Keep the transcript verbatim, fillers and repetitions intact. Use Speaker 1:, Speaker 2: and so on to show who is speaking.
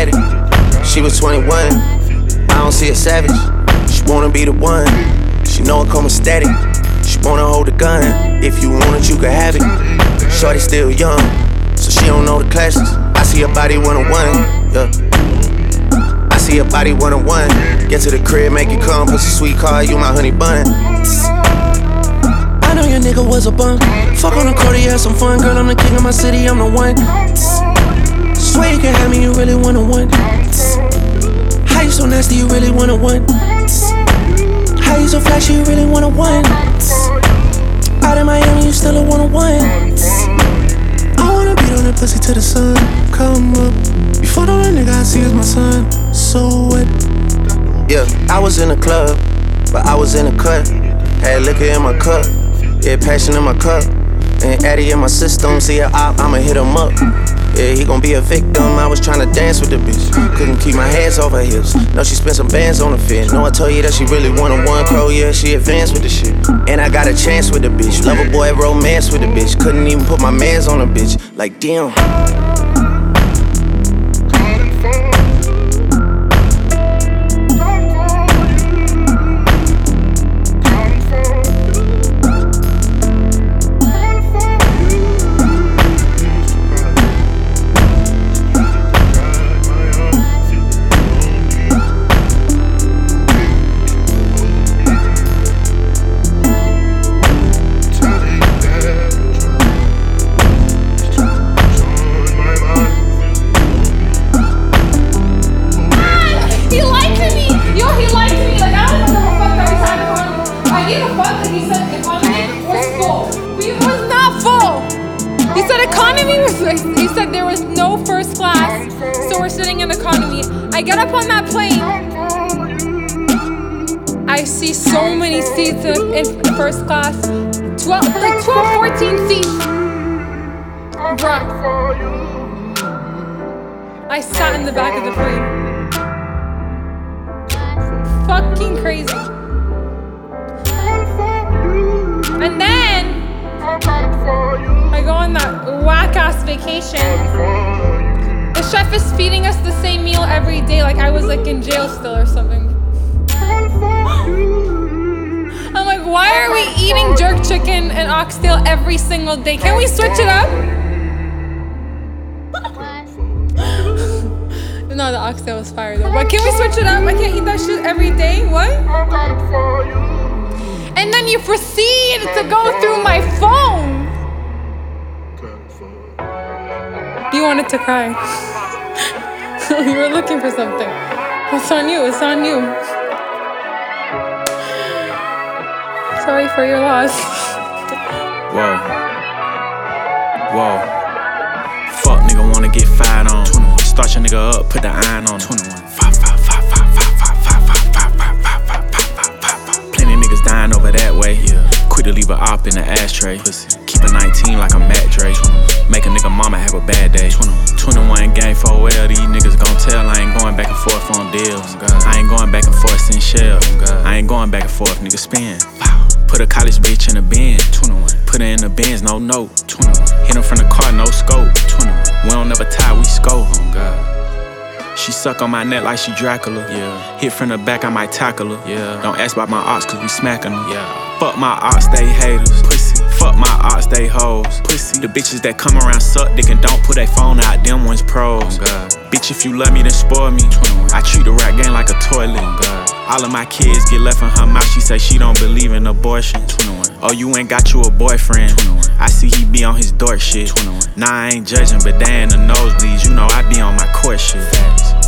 Speaker 1: static. She was twenty-one, I don't see a savage. She wanna be the one, she know it come with static. She wanna hold the gun, if you want it, you can have it. Shorty still young, so she don't know the classes. I see her body one-on-one, yeah. I see her body one-on-one. Get to the crib, make it come, pussy sweet car, you my honey bun. I know your nigga was a bum. Fuck on the court, he had some fun. Girl, I'm the king of my city, I'm the one. Swear you can have me, you really one-on-one. How you so nasty, you really one-on-one. How you so flashy, you really one-on-one. Out in Miami, you still a one-on-one. I wanna beat on that pussy till the sun come up. Before the one nigga I see is my son. So what? Yeah, I was in the club, but I was in the cut. Had liquor in my cup, yeah, passion in my cup. And Addy in my system, see a op, I'ma hit him up. Yeah, he gon' be a victim. I was tryna dance with the bitch, couldn't keep my hands off her hips. No, she spent some bands on the fit. No, I told you that she really one-on-one crow. Yeah, she advanced with the shit. And I got a chance with the bitch. Lover boy romance with the bitch. Couldn't even put my mans on the bitch. Like damn.
Speaker 2: He said there was no first class, so we're sitting in economy. I get up on that plane. I see so many seats in, in first class. twelve, like twelve, fourteen seats. Bruh. I sat in the back of the plane. Fucking crazy. And then I go on that whack-ass vacation. The chef is feeding us the same meal every day, like I was like in jail still or something. I'm like, why are we eating jerk chicken and oxtail every single day? Can we switch it up? No, the oxtail was fire though. But can we switch it up? I can't eat that shit every day. What? And then you proceed to go through my phone. You wanted to cry. You were looking for something. It's on you, it's on you. Sorry for your loss.
Speaker 3: Whoa. Whoa. Fuck nigga wanna get fired on. Start your nigga up, put the iron on. Plenty niggas dying over that way. Quick to leave a op in the ashtray. Keep a nineteen like a Matt Dre. Make a nigga mama have a bad day. twenty-one gang for well, these niggas gon' tell. I ain't going back and forth on deals. I ain't going back and forth in shell. I ain't going back and forth, nigga spin. Put a college bitch in a bin. Put her in the bins, no note. Hit him from the car, no scope. We don't never tie, we scope. She suck on my neck like she Dracula. Yeah. Hit from the back, I might tackle her. Yeah. Don't ask about my ops, cause we smacking them. Yeah. Fuck my ops, they haters. Pussy. Fuck my ops, they hoes. Pussy. The bitches that come around suck dick and don't put their phone out, them ones pros. Oh God. Bitch, if you love me, then spoil me. I treat the rap game like a toilet. Oh God. All of my kids get left in her mouth, she say she don't believe in abortion. Oh, you ain't got you a boyfriend. I see he be on his dork shit. Nah, I ain't judging, but they in the nosebleeds. You know I be on my court shit.